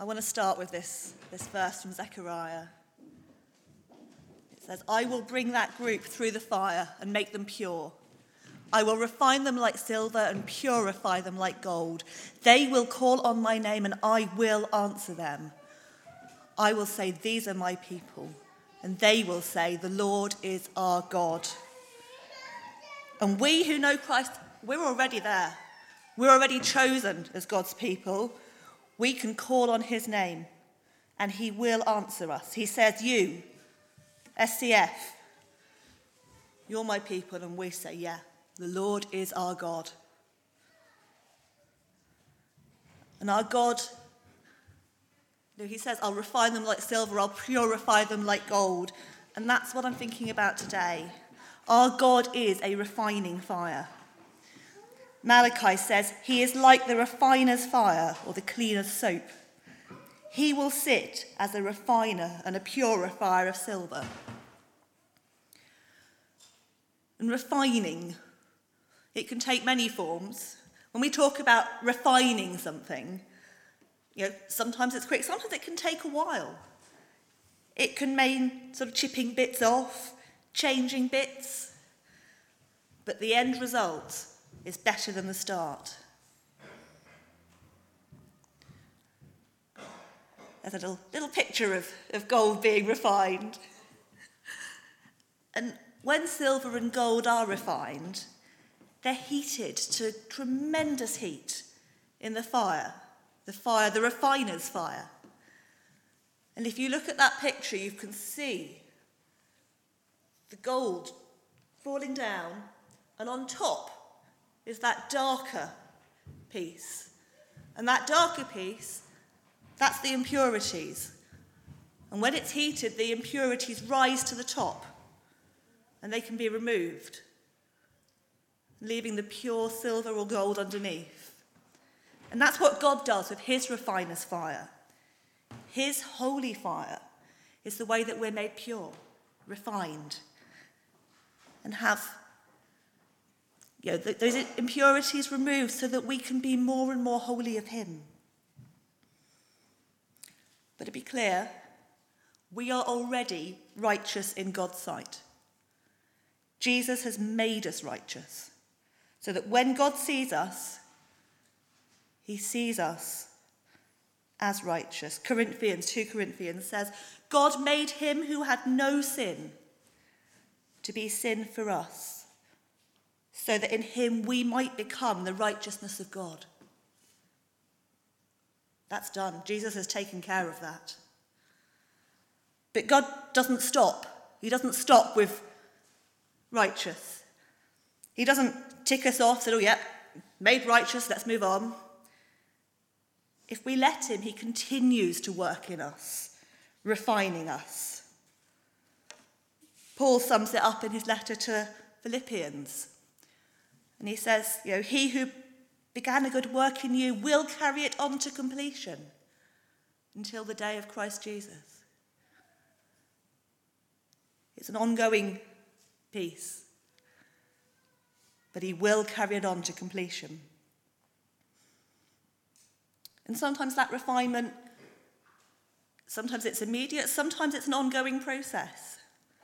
I want to start with this verse from Zechariah. It says, I will bring that group through the fire and make them pure. I will refine them like silver and purify them like gold. They will call on my name and I will answer them. I will say, these are my people. And they will say, the Lord is our God. And we who know Christ, we're already there. We're already chosen as God's people. We can call on his name and he will answer us. He says, you, SCF, you're my people. And we say, yeah, the Lord is our God. And our God, he says, I'll refine them like silver, I'll purify them like gold. And that's what I'm thinking about today. Our God is a refining fire. Malachi says, he is like the refiner's fire or the cleaner's soap. He will sit as a refiner and a purifier of silver. And refining, it can take many forms. When we talk about refining something, sometimes it's quick, sometimes it can take a while. It can mean sort of chipping bits off, changing bits, but the end result is better than the start. There's a little picture of gold being refined. And when silver and gold are refined, they're heated to tremendous heat in the refiner's fire. And if you look at that picture, you can see the gold falling down, and on top is that darker piece. And that darker piece, that's the impurities. And when it's heated, the impurities rise to the top, and they can be removed, leaving the pure silver or gold underneath. And that's what God does with his refiner's fire. His holy fire is the way that we're made pure, refined, and have those impurities removed so that we can be more and more holy of him. But to be clear, we are already righteous in God's sight. Jesus has made us righteous, so that when God sees us, he sees us as righteous. 2 Corinthians says, God made him who had no sin to be sin for us, so that in him we might become the righteousness of God. That's done. Jesus has taken care of that. But God doesn't stop. He doesn't stop with righteous. He doesn't tick us off, say, oh yeah, made righteous, let's move on. If we let him, he continues to work in us, refining us. Paul sums it up in his letter to Philippians. And he says, he who began a good work in you will carry it on to completion until the day of Christ Jesus. It's an ongoing piece, but he will carry it on to completion. And sometimes that refinement, sometimes it's immediate, sometimes it's an ongoing process.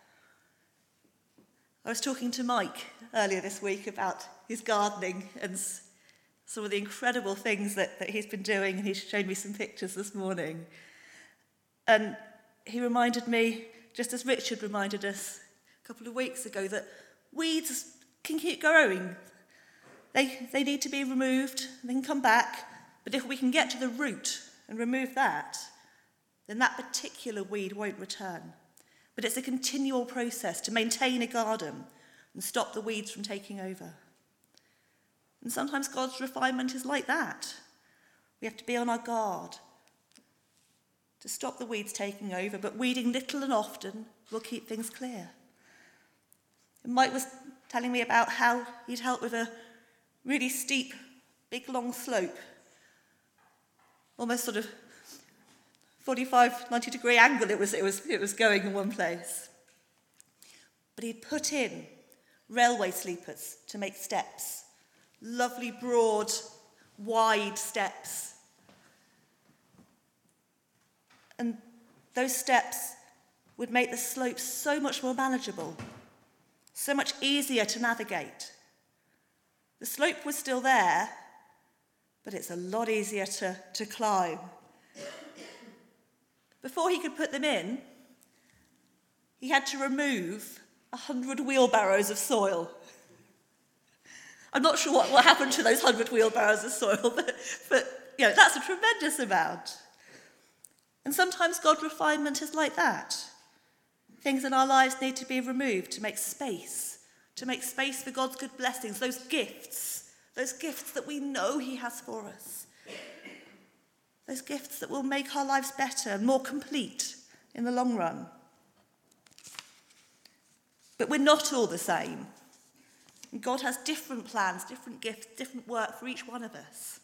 I was talking to Mike earlier this week about his gardening and some of the incredible things that he's been doing, and he showed me some pictures this morning. And he reminded me, just as Richard reminded us a couple of weeks ago, that weeds can keep growing. They need to be removed, they can come back, but if we can get to the root and remove that, then that particular weed won't return. But it's a continual process to maintain a garden and stop the weeds from taking over. And sometimes God's refinement is like that. We have to be on our guard to stop the weeds taking over, but weeding little and often will keep things clear. And Mike was telling me about how he'd helped with a really steep, big, long slope, almost sort of 45, 90 degree angle it was going in one place. But he'd put in railway sleepers to make steps, lovely, broad, wide steps. And those steps would make the slope so much more manageable, so much easier to navigate. The slope was still there, but it's a lot easier to climb. Before he could put them in, he had to remove 100 wheelbarrows of soil. I'm not sure what happened to those 100 wheelbarrows of soil, but that's a tremendous amount. And sometimes God's refinement is like that. Things in our lives need to be removed to make space for God's good blessings, those gifts that we know he has for us. Those gifts that will make our lives better and more complete in the long run. But we're not all the same. And God has different plans, different gifts, different work for each one of us.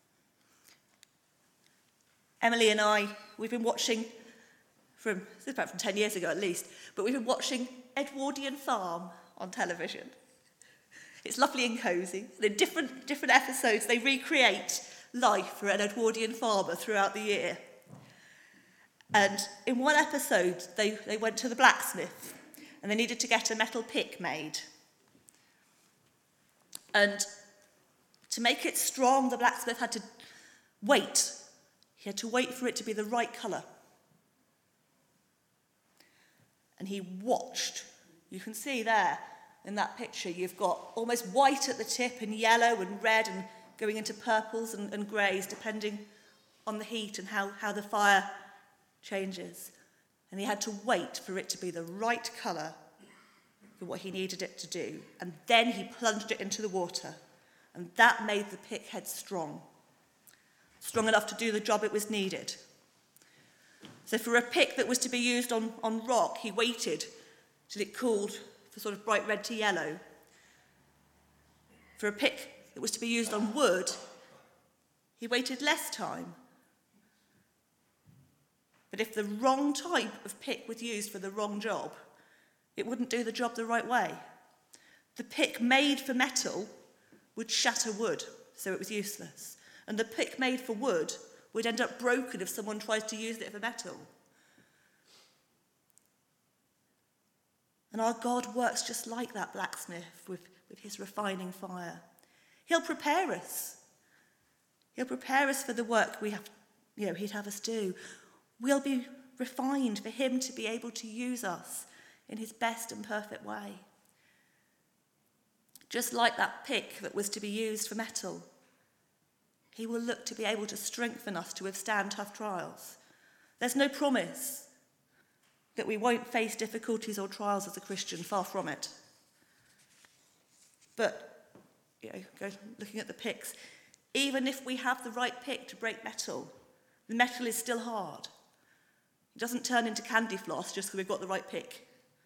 Emily and I, we've been watching from 10 years ago at least, but we've been watching Edwardian Farm on television. It's lovely and cosy. In different episodes, they recreate life for an Edwardian farmer throughout the year. And in one episode, they went to the blacksmith and they needed to get a metal pick made. And to make it strong, the blacksmith had to wait. He had to wait for it to be the right colour. And he watched. You can see there in that picture, you've got almost white at the tip and yellow and red and going into purples and greys, depending on the heat and how the fire changes. And he had to wait for it to be the right colour for what he needed it to do. And then he plunged it into the water. And that made the pick head strong enough to do the job it was needed. So for a pick that was to be used on rock, he waited till it cooled for sort of bright red to yellow. For a pick that was to be used on wood, he waited less time. But if the wrong type of pick was used for the wrong job, it wouldn't do the job the right way. The pick made for metal would shatter wood, so it was useless. And the pick made for wood would end up broken if someone tries to use it for metal. And our God works just like that blacksmith with his refining fire. He'll prepare us. He'll prepare us for the work he'd have us do. We'll be refined for him to be able to use us in his best and perfect way. Just like that pick that was to be used for metal, he will look to be able to strengthen us to withstand tough trials. There's no promise that we won't face difficulties or trials as a Christian, far from it. But, looking at the picks, even if we have the right pick to break metal, the metal is still hard. It doesn't turn into candy floss just because we've got the right pick.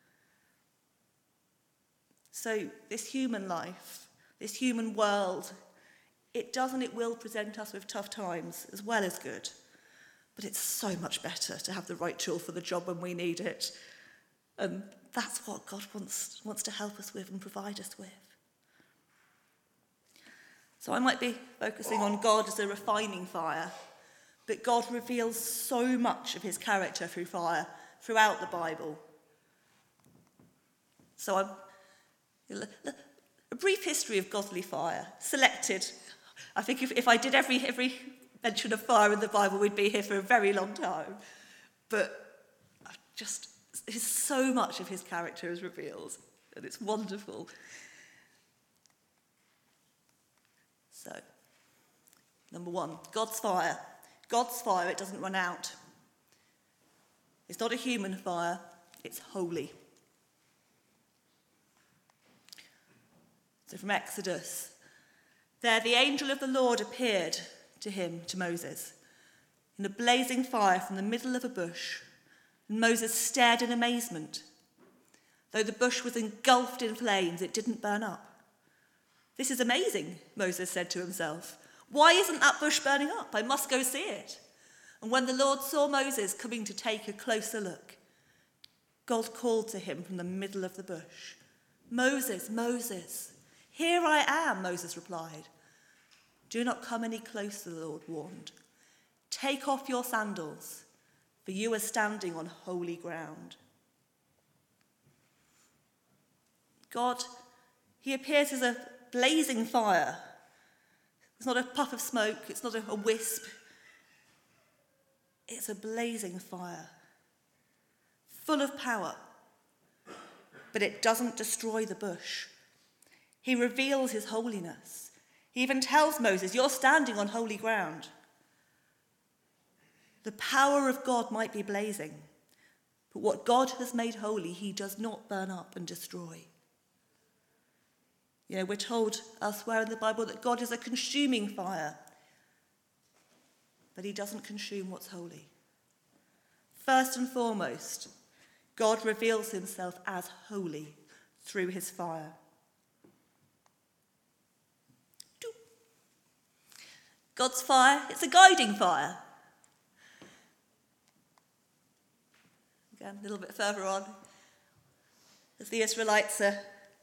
So this human life, this human world, it does and it will present us with tough times as well as good. But it's so much better to have the right tool for the job when we need it. And that's what God wants to help us with and provide us with. So I might be focusing on God as a refining fire, but God reveals so much of his character through fire throughout the Bible. So a brief history of godly fire, selected. I think if I did every mention of fire in the Bible, we'd be here for a very long time. But so much of his character is revealed, and it's wonderful. So, number one, God's fire. God's fire, it doesn't run out. It's not a human fire, it's holy. So from Exodus, there the angel of the Lord appeared to Moses, in a blazing fire from the middle of a bush. And Moses stared in amazement. Though the bush was engulfed in flames, it didn't burn up. This is amazing, Moses said to himself. Why isn't that bush burning up? I must go see it. And when the Lord saw Moses coming to take a closer look, God called to him from the middle of the bush. Moses, Moses. Here I am, Moses replied. Do not come any closer, the Lord warned. Take off your sandals, for you are standing on holy ground. God, he appears as a blazing fire. It's not a puff of smoke, it's not a wisp. It's a blazing fire, full of power, but it doesn't destroy the bush. He reveals his holiness. He even tells Moses, you're standing on holy ground. The power of God might be blazing, but what God has made holy, he does not burn up and destroy. You know, we're told elsewhere in the Bible that God is a consuming fire, but he doesn't consume what's holy. First and foremost, God reveals himself as holy through his fire. God's fire, it's a guiding fire. Again, a little bit further on, as the Israelites have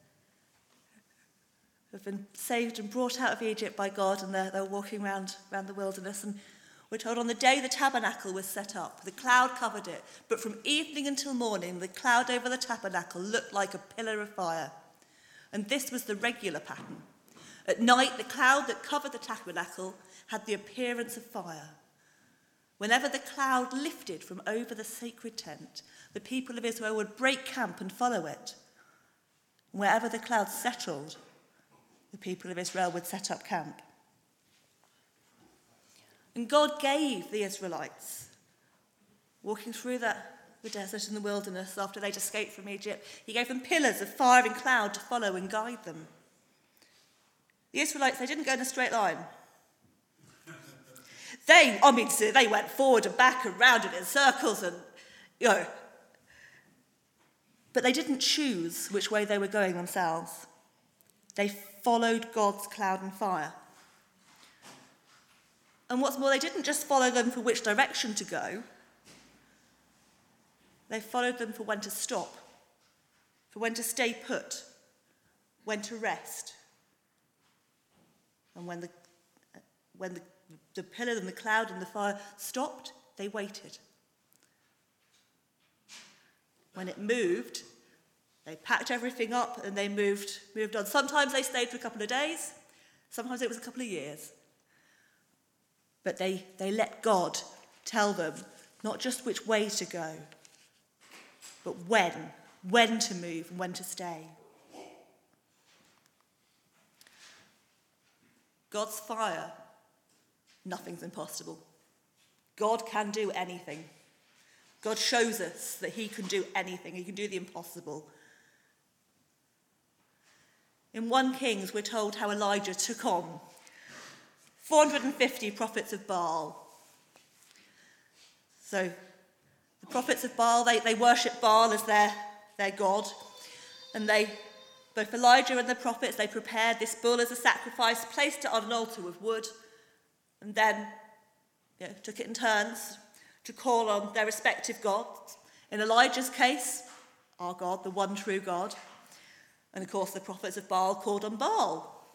been saved and brought out of Egypt by God, and they're walking around the wilderness, and we're told on the day the tabernacle was set up, the cloud covered it, but from evening until morning, the cloud over the tabernacle looked like a pillar of fire. And this was the regular pattern. At night, the cloud that covered the tabernacle had the appearance of fire. Whenever the cloud lifted from over the sacred tent, the people of Israel would break camp and follow it. And wherever the cloud settled, the people of Israel would set up camp. And God gave the Israelites, walking through the desert and the wilderness after they'd escaped from Egypt, he gave them pillars of fire and cloud to follow and guide them. The Israelites, they didn't go in a straight line. They went forward and back and round and in circles and, but they didn't choose which way they were going themselves. They followed God's cloud and fire. And what's more, they didn't just follow them for which direction to go. They followed them for when to stop, for when to stay put, when to rest. And when the pillar and the cloud and the fire stopped, they waited. When it moved, they packed everything up and they moved on. Sometimes they stayed for a couple of days. Sometimes it was a couple of years. But they let God tell them not just which way to go, but when to move and when to stay. God's fire, nothing's impossible. God can do anything. God shows us that he can do anything. He can do the impossible. In 1 Kings, we're told how Elijah took on 450 prophets of Baal. So the prophets of Baal, they worship Baal as their god. And both Elijah and the prophets, they prepared this bull as a sacrifice, placed it on an altar of wood, and then took it in turns to call on their respective gods. In Elijah's case, our God, the one true God. And of course, the prophets of Baal called on Baal.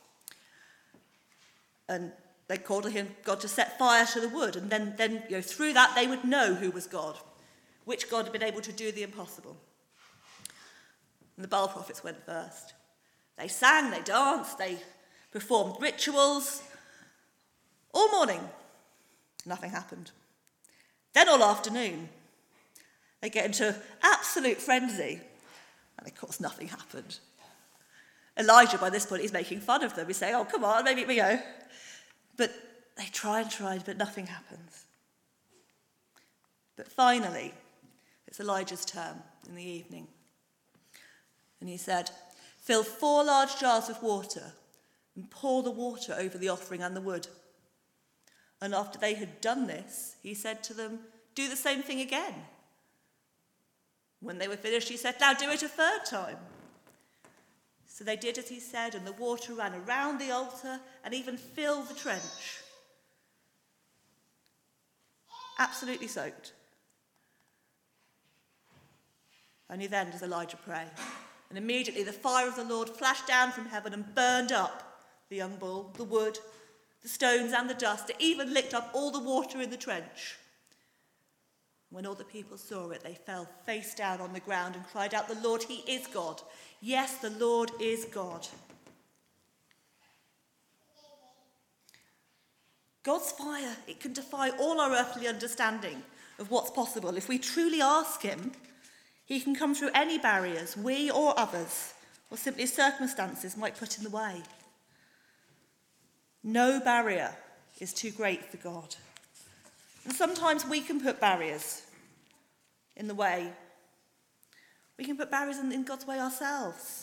And they called on him, God, to set fire to the wood. And then through that, they would know who was God, which God had been able to do the impossible. And the Baal prophets went first. They sang, they danced, they performed rituals. All morning, nothing happened. Then all afternoon, they get into absolute frenzy. And of course, nothing happened. Elijah, by this point, he's making fun of them. He's saying, oh, come on, maybe we go. But they tried, but nothing happens. But finally, it's Elijah's turn in the evening. And he said, fill 4 large jars with water and pour the water over the offering and the wood. And after they had done this, he said to them, do the same thing again. When they were finished, he said, now do it a 3rd time. So they did as he said, and the water ran around the altar and even filled the trench. Absolutely soaked. Only then does Elijah pray. And immediately the fire of the Lord flashed down from heaven and burned up the young bull, the wood, the stones and the dust. It even licked up all the water in the trench. When all the people saw it, they fell face down on the ground and cried out, "The Lord, he is God. Yes, the Lord is God." God's fire, it can defy all our earthly understanding of what's possible. If we truly ask him, he can come through any barriers we or others, or simply circumstances, might put in the way. No barrier is too great for God. And sometimes we can put barriers in the way. We can put barriers in God's way ourselves.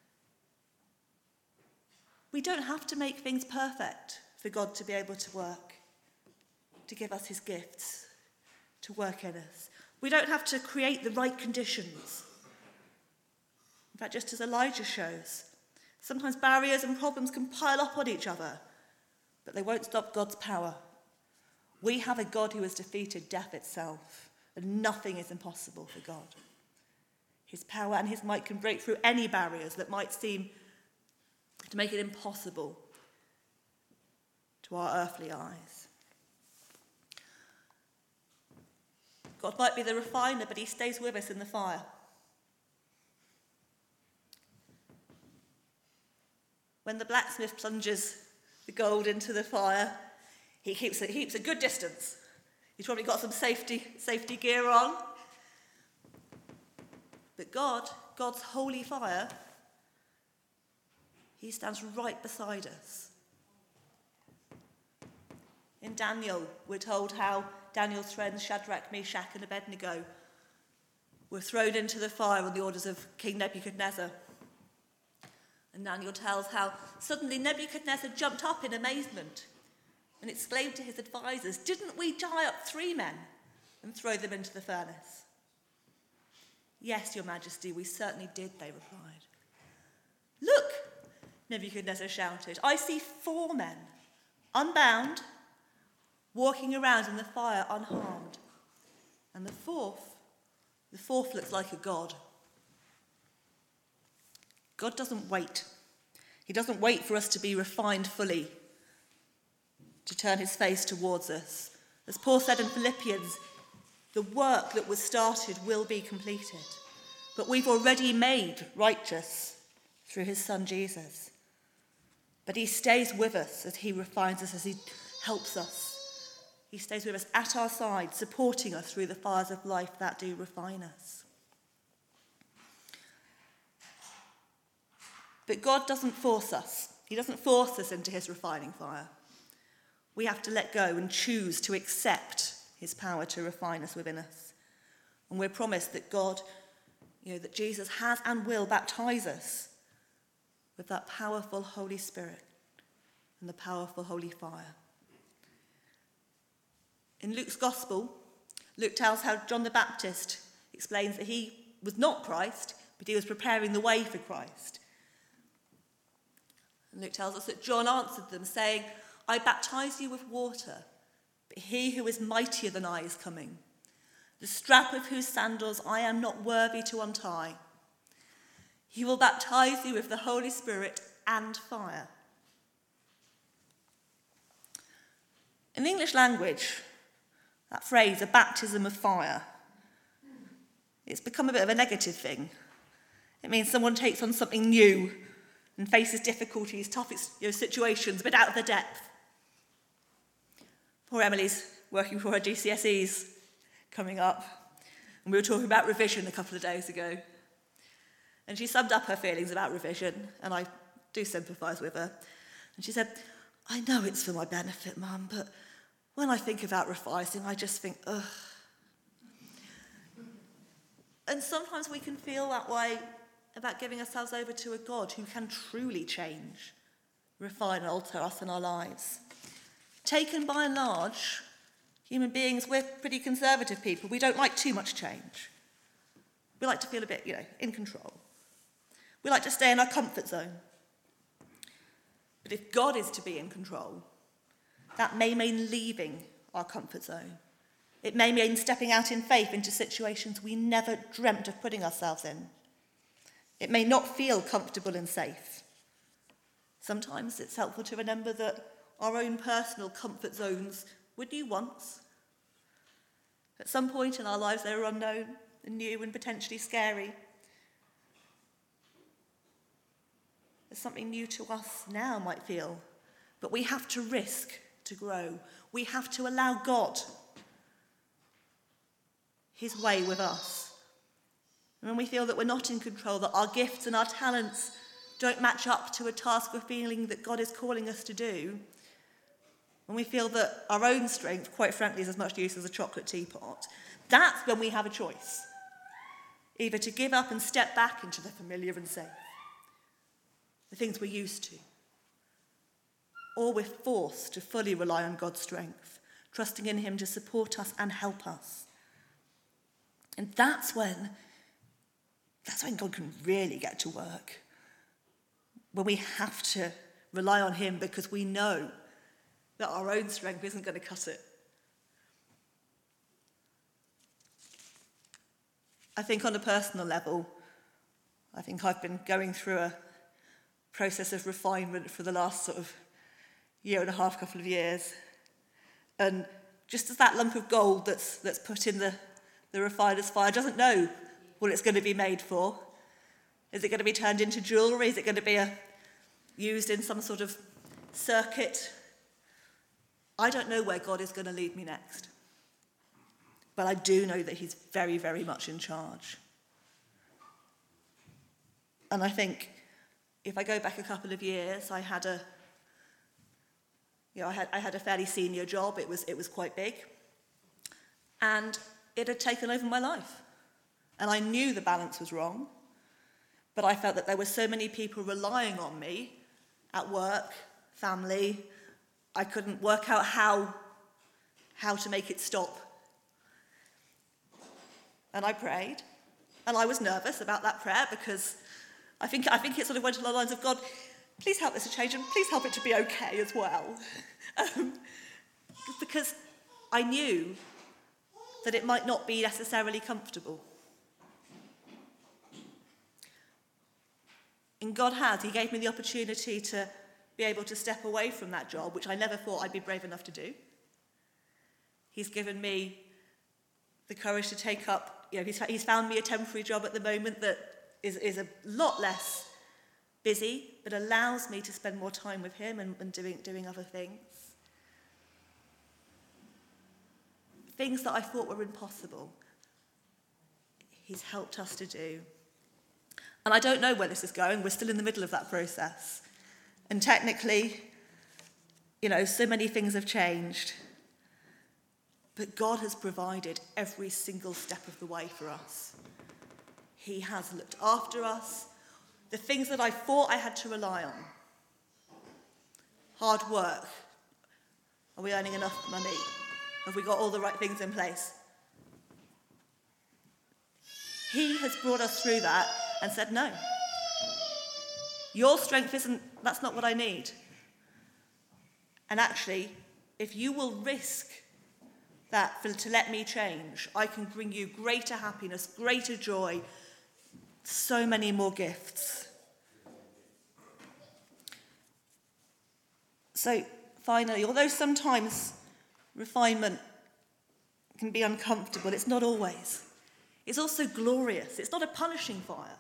We don't have to make things perfect for God to be able to work, to give us his gifts, to work in us. We don't have to create the right conditions. In fact, just as Elijah shows, sometimes barriers and problems can pile up on each other, but they won't stop God's power. We have a God who has defeated death itself, and nothing is impossible for God. His power and his might can break through any barriers that might seem to make it impossible to our earthly eyes. God might be the refiner, but he stays with us in the fire. When the blacksmith plunges the gold into the fire, he keeps a good distance. He's probably got some safety gear on. But God's holy fire, he stands right beside us. In Daniel, we're told how Daniel's friends Shadrach, Meshach and Abednego were thrown into the fire on the orders of King Nebuchadnezzar. And Daniel tells how suddenly Nebuchadnezzar jumped up in amazement and exclaimed to his advisors, "Didn't we tie up 3 men and throw them into the furnace?" "Yes, your majesty, we certainly did," they replied. "Look," Nebuchadnezzar shouted, "I see 4 men, unbound, walking around in the fire unharmed. And the fourth looks like a god." God doesn't wait. He doesn't wait for us to be refined fully, to turn his face towards us. As Paul said in Philippians, the work that was started will be completed. But we've already made righteous through his son Jesus. But he stays with us as he refines us, as he helps us. He stays with us at our side, supporting us through the fires of life that do refine us. But God doesn't force us. He doesn't force us into his refining fire. We have to let go and choose to accept his power to refine us within us. And we're promised that God, that Jesus has and will baptize us with that powerful Holy Spirit and the powerful holy fire. In Luke's Gospel, Luke tells how John the Baptist explains that he was not Christ, but he was preparing the way for Christ. And Luke tells us that John answered them, saying, "I baptize you with water, but he who is mightier than I is coming, the strap of whose sandals I am not worthy to untie. He will baptize you with the Holy Spirit and fire." In the English language, that phrase, a baptism of fire, it's become a bit of a negative thing. It means someone takes on something new and faces difficulties, tough situations, a bit out of their depth. Poor Emily's working for her GCSEs coming up, and we were talking about revision a couple of days ago. And she summed up her feelings about revision, and I do sympathise with her. And she said, "I know it's for my benefit, Mum, but when I think about revising, I just think, ugh." And sometimes we can feel that way about giving ourselves over to a God who can truly change, refine and alter us in our lives. Taken by and large, human beings, we're pretty conservative people. We don't like too much change. We like to feel a bit, in control. We like to stay in our comfort zone. But if God is to be in control, that may mean leaving our comfort zone. It may mean stepping out in faith into situations we never dreamt of putting ourselves in. It may not feel comfortable and safe. Sometimes it's helpful to remember that our own personal comfort zones were new once. But At some point in our lives, they were unknown and new and potentially scary. There's something new to us now, might feel. But we have to risk to grow. We have to allow God his way with us. And when we feel that we're not in control, that our gifts and our talents don't match up to a task we're feeling that God is calling us to do, when we feel that our own strength, quite frankly, is as much use as a chocolate teapot, that's when we have a choice. Either to give up and step back into the familiar and safe, the things we're used to, or we're forced to fully rely on God's strength, trusting in him to support us and help us. And that's when God can really get to work. When we have to rely on him because we know that our own strength isn't going to cut it. I think on a personal level, I think I've been going through a process of refinement for the last sort of year and a half, couple of years. And just as that lump of gold that's put in the refiner's fire doesn't know what it's going to be made for. Is it going to be turned into jewellery? Is it going to be used in some sort of circuit? I don't know where God is going to lead me next. But I do know that he's very, very much in charge. And I think if I go back a couple of years, I had a fairly senior job. It was quite big. And it had taken over my life. And I knew the balance was wrong. But I felt that there were so many people relying on me at work, family. I couldn't work out how to make it stop. And I prayed. And I was nervous about that prayer because I think it sort of went along the lines of, God, please help this to change and please help it to be okay as well. Because I knew that it might not be necessarily comfortable. And God he gave me the opportunity to be able to step away from that job, which I never thought I'd be brave enough to do. He's given me the courage to take up, he's found me a temporary job at the moment that is a lot less busy, but allows me to spend more time with him and doing other things. Things that I thought were impossible, he's helped us to do. And I don't know where this is going. We're still in the middle of that process. And technically, so many things have changed. But God has provided every single step of the way for us. He has looked after us. The things that I thought I had to rely on. Hard work. Are we earning enough money? Have we got all the right things in place? He has brought us through that and said, no. Your strength that's not what I need. And actually, if you will risk that to let me change, I can bring you greater happiness, greater joy, so many more gifts. So finally, although sometimes refinement can be uncomfortable, it's not always. It's also glorious. It's not a punishing fire.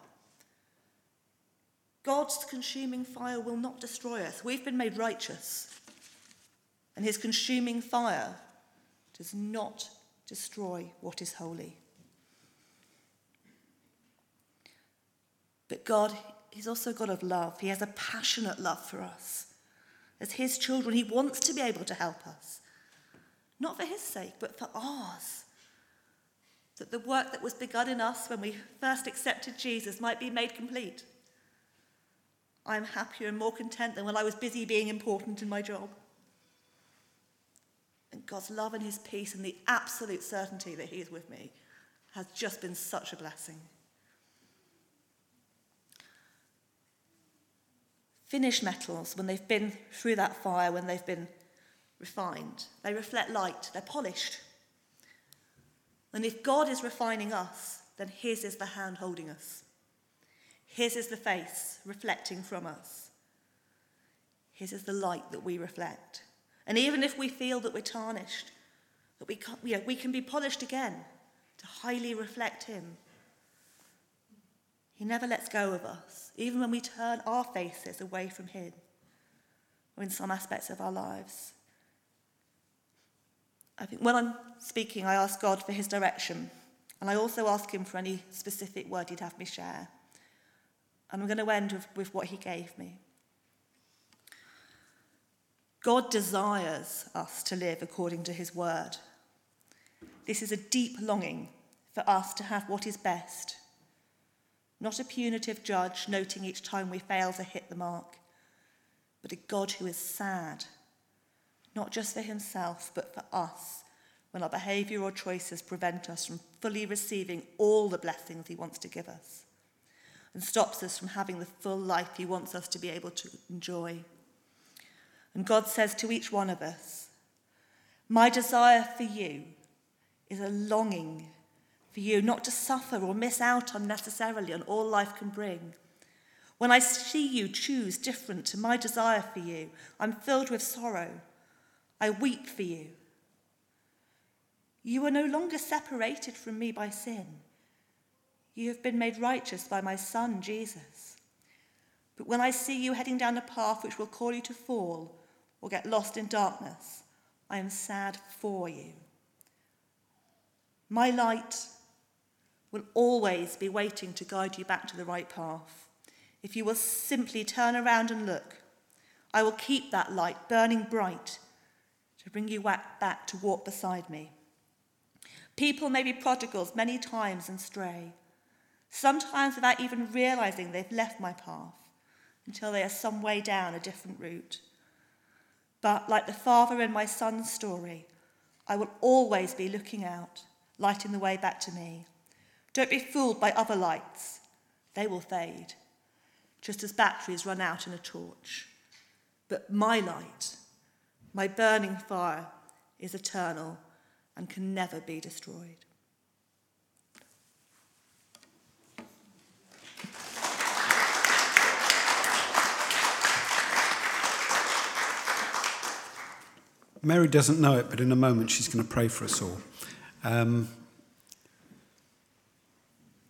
God's consuming fire will not destroy us. We've been made righteous. And his consuming fire does not destroy what is holy. But God, he's also God of love. He has a passionate love for us. As his children, he wants to be able to help us. Not for his sake, but for ours. That the work that was begun in us when we first accepted Jesus might be made complete. I'm happier and more content than when I was busy being important in my job. And God's love and his peace and the absolute certainty that he is with me has just been such a blessing. Finished metals, when they've been through that fire, when they've been refined, they reflect light, they're polished. And if God is refining us, then his is the hand holding us. His is the face reflecting from us. His is the light that we reflect. And even if we feel that we're tarnished, that we can be polished again to highly reflect him. He never lets go of us, even when we turn our faces away from him, or in some aspects of our lives. I think when I'm speaking, I ask God for his direction, and I also ask him for any specific word he'd have me share. And I'm going to end with what he gave me. God desires us to live according to his word. This is a deep longing for us to have what is best, not a punitive judge noting each time we fail to hit the mark, but a God who is sad, not just for himself, but for us, when our behaviour or choices prevent us from fully receiving all the blessings he wants to give us, and stops us from having the full life he wants us to be able to enjoy. And God says to each one of us, my desire for you is a longing for you not to suffer or miss out unnecessarily on all life can bring. When I see you choose different to my desire for you, I'm filled with sorrow. I weep for you. You are no longer separated from me by sin. You have been made righteous by my Son, Jesus. But when I see you heading down a path which will call you to fall or get lost in darkness, I am sad for you. My light will always be waiting to guide you back to the right path. If you will simply turn around and look, I will keep that light burning bright to bring you back to walk beside me. People may be prodigals many times and stray, sometimes without even realizing they've left my path until they are some way down a different route. But like the father in my son's story, I will always be looking out, lighting the way back to me. Don't be fooled by other lights. They will fade, just as batteries run out in a torch. But my light, my burning fire, is eternal and can never be destroyed. Mary doesn't know it, but in a moment she's going to pray for us all.